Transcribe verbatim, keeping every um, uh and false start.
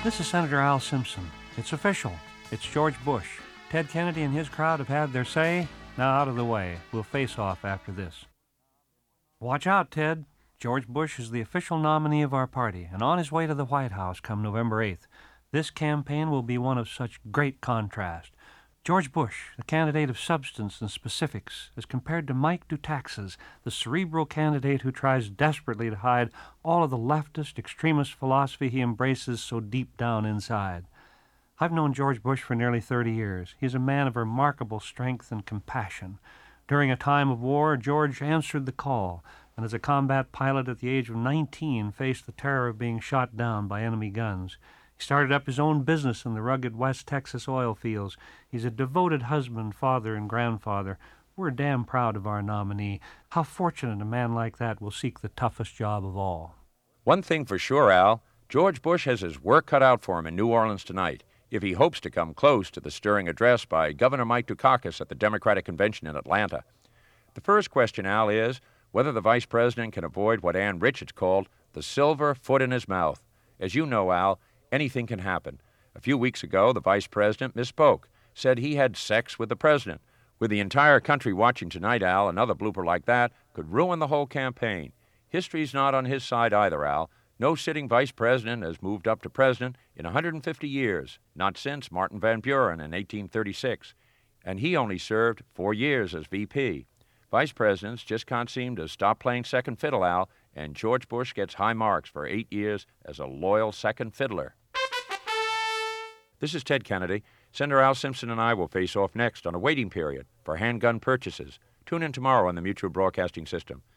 This is Senator Al Simpson. It's official. It's George Bush. Ted Kennedy and his crowd have had their say. Now out of the way. We'll face off after this. Watch out, Ted. George Bush is the official nominee of our party and on his way to the White House come November eighth. This campaign will be one of such great contrast. George Bush, the candidate of substance and specifics, as compared to Mike Dutaxis, the cerebral candidate who tries desperately to hide all of the leftist, extremist philosophy he embraces so deep down inside. I've known George Bush for nearly thirty years. He's a man of remarkable strength and compassion. During a time of war, George answered the call, and as a combat pilot at the age of nineteen, faced the terror of being shot down by enemy guns. He started up his own business in the rugged West Texas oil fields. He's a devoted husband, father, and grandfather. We're damn proud of our nominee. How fortunate a man like that will seek the toughest job of all. One thing for sure, Al, George Bush has his work cut out for him in New Orleans tonight, if he hopes to come close to the stirring address by Governor Mike Dukakis at the Democratic Convention in Atlanta. The first question, Al, is whether the vice president can avoid what Ann Richards called the silver foot in his mouth. As you know, Al, anything can happen. A few weeks ago, the vice president misspoke, said he had sex with the president. With the entire country watching tonight, Al, another blooper like that could ruin the whole campaign. History's not on his side either, Al. No sitting vice president has moved up to president in one hundred fifty years, not since Martin Van Buren in eighteen thirty-six. And he only served four years as V P. Vice presidents just can't seem to stop playing second fiddle, Al, and George Bush gets high marks for eight years as a loyal second fiddler. This is Ted Kennedy. Senator Al Simpson and I will face off next on a waiting period for handgun purchases. Tune in tomorrow on the Mutual Broadcasting System.